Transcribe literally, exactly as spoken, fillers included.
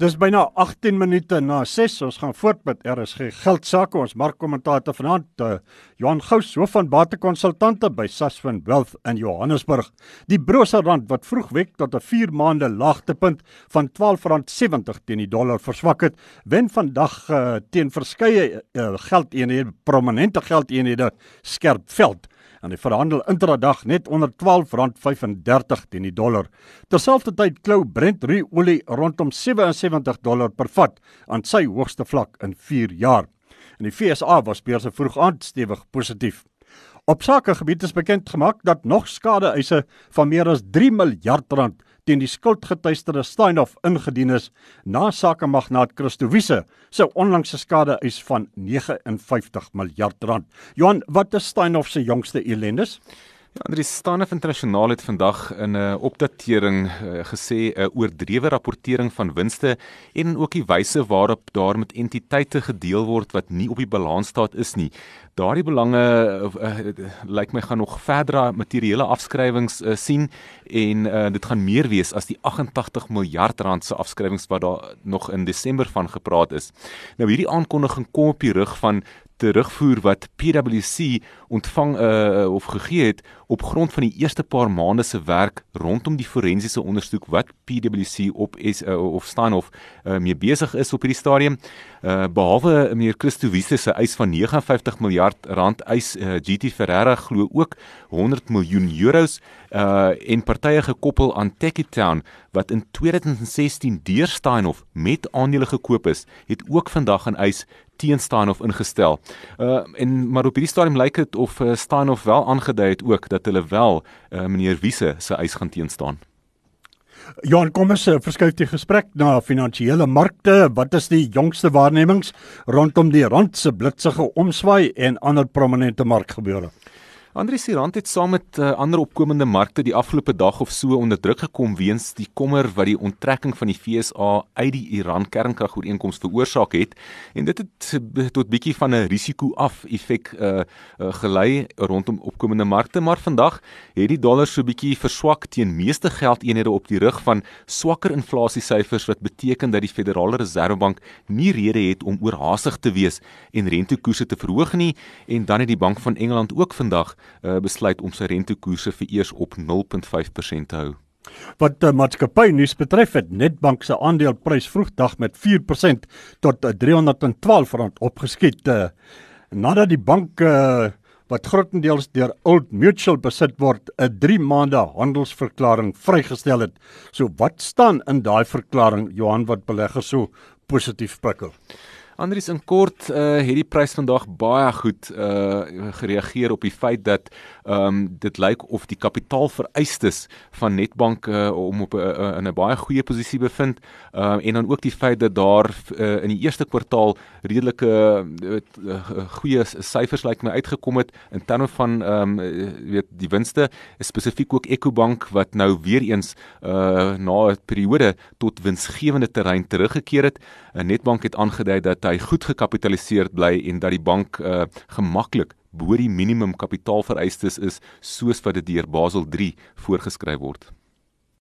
Dis byna agttien minute na ses. Ons gaan voort met R S G Geldsaake. Ons markkommentator vanaand, uh, Johan Gous, hoof van batekonsultante by Sasfin Wealth in Johannesburg. Die brose rand wat vroeg week tot 'n vier maande laagtepunt van twaalf rand sewentig teen die dollar verswak het, wen vandag uh, teen verskeie uh, geldeenhede, prominente geldeenhede skerp veld. En die verhandel intradag net onder twaalf rand vyfendertig teen die dollar. Terselfdertyd klou Brent ruolie rondom sewe en sewentig dollar per vat aan sy hoogste vlak in vier jaar. In die V S A was beurse vroeg aand stewig positief. Op sakegebied is bekend gemaak dat nog skade-eise van meer as drie miljard rand teen die skuldgetuisterde Steinhoff ingedien is na sakemagnaat Christo Wiese se onlangse skade-eis van vyf nege vyf miljard rand. Johan, wat is Steinhoff se jongste elendes? Ja, Andries, Steinhoff Internasionaal het vandag in 'n opdatering uh, gesê 'n oordrewe rapportering van winste en ook die wyse waarop daar met entiteite gedeel word wat nie op die balansstaat is nie. Daardie belange uh, uh, lyk my gaan nog verdere materiële afskrywings uh, sien en uh, dit gaan meer wees as die agt-en-tagtig miljard rand se afskrywings wat daar nog in Desember van gepraat is. Nou hierdie aankondiging kom op die rug van terugvoer wat P W C ontvang uh, of gegee het op grond van die eerste paar maande se werk rondom die forensiese ondersoek wat P W C op S, uh, of Steinhoff uh, mee besig is op hierdie stadium. Uh, behalwe meneer Christo Wiese se eis van vyf nege vyf miljard rand eis uh, G T Ferreira glo ook honderd miljoen euros uh, en partye gekoppel aan Techitown wat in tweeduisend sestien deur Steinhoff met aandele gekoop is, het ook vandag 'n eis teen Steinhoff ingestel. Uh, en, maar op hierdie stadium lyk dit of uh, Steinhoff wel aangedui het ook dat hulle wel uh, meneer Wiese se eis gaan teenstaan. Johan, kom ons uh, verskuif die gesprek na finansiële markte. Wat is die jongste waarnemings rondom die rand se blitsige omswaai en ander prominente markgebeure? Andries, die rand het saam met uh, ander opkomende markte die afgelope dag of so onder druk gekom weens die kommer wat die onttrekking van die V S A uit die Iran kernkragooreenkoms veroorsaak het, en dit het tot bietjie van 'n risiko af effek uh, uh, gelei rondom opkomende markte, maar vandag het die dollar so bietjie verswak teen meeste geldeenhede op die rug van swakker inflasiesyfers wat beteken dat die Federale Reservebank nie rede het om oorhaastig te wees en rentekoerse te verhoog nie, en dan het die Bank van Engeland ook vandag Uh, besluit om sy rentekoerse vir eers op nul komma vyf persent te hou. Wat uh, maatskappy nuus betref, het Nedbank se aandeleprys vroegdag met vier persent tot uh, driehonderdtwaalf rand opgeskiet. Uh, nadat die bank uh, wat grootendeels deur Old Mutual besit word, 'n drie maande handelsverklaring vrygestel het. So wat staan in daai verklaring, Johan, wat beleggers so positief prikkel? Andries, in kort uh, het die prys vandag baie goed uh, gereageer op die feit dat um, dit lyk of die kapitaalvereistes van Nedbank uh, om op uh, in 'n baie goeie posisie bevind, uh, en dan ook die feit dat daar uh, in die eerste kwartaal redelike uh, uh, goeie syfers lyk my uitgekom het in terme van um, weet die winste, spesifiek ook Ecobank wat nou weer eens uh, na 'n periode tot winsgewende terrein teruggekeer het. Uh, Nedbank het aangedui dat hy goed gekapitaliseerd bly en dat die bank uh, gemaklik bo die minimum kapitaalvereistes is soos wat dit deur Basel drie voorgeskryf word.